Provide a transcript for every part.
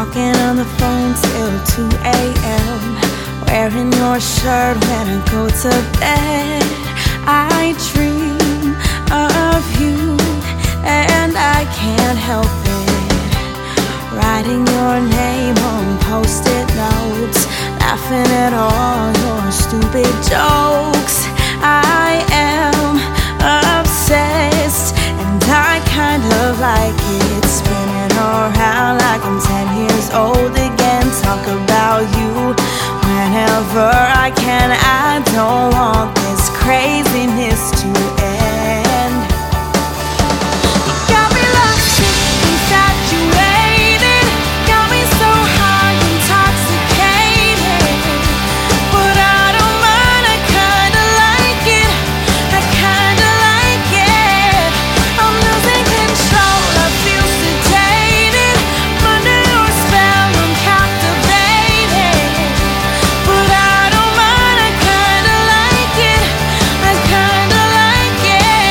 talking on the phone till 2 a.m. Wearing your shirt when I go to bed. I dream of you and I can't help it. Writing your name on post-it notes, laughing at all your stupid jokes. I am obsessed and I kind of like it, spinning around like I'm 10 years old again. Talk about you whenever I can. I don't want this craziness to end. You got me lost, infatuated, got me so high, intoxicated. But I don't mind, I kinda like it, I kinda like it. I'm losing control, I feel sedated. I'm under your spell, I'm captivated. But I don't mind, I kinda like it, I kinda like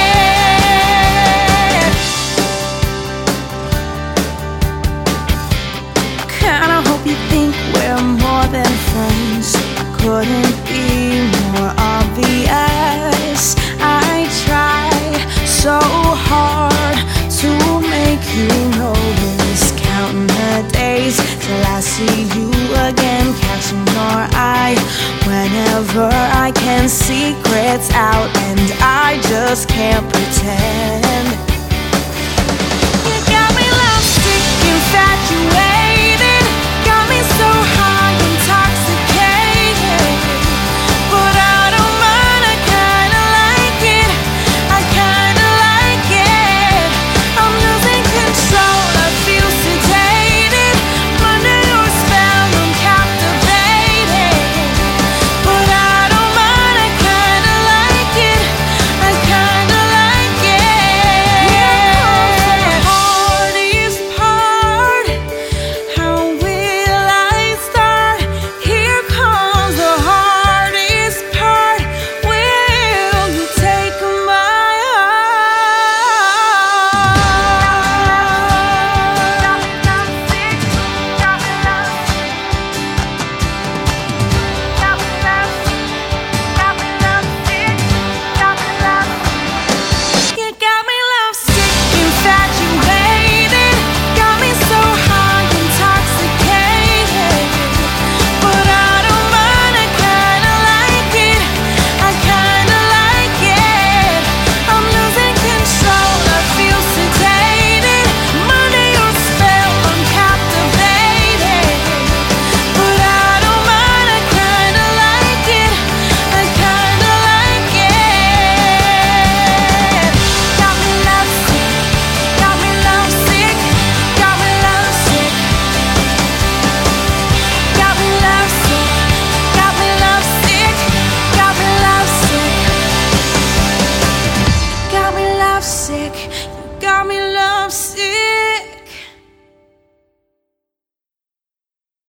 it. Kinda hope you think we're more than friends. Couldn't be more obvious. I try so hard to make you notice, counting the days till I see you again, catching your eye whenever I can. Secrets out and I just can't pretend.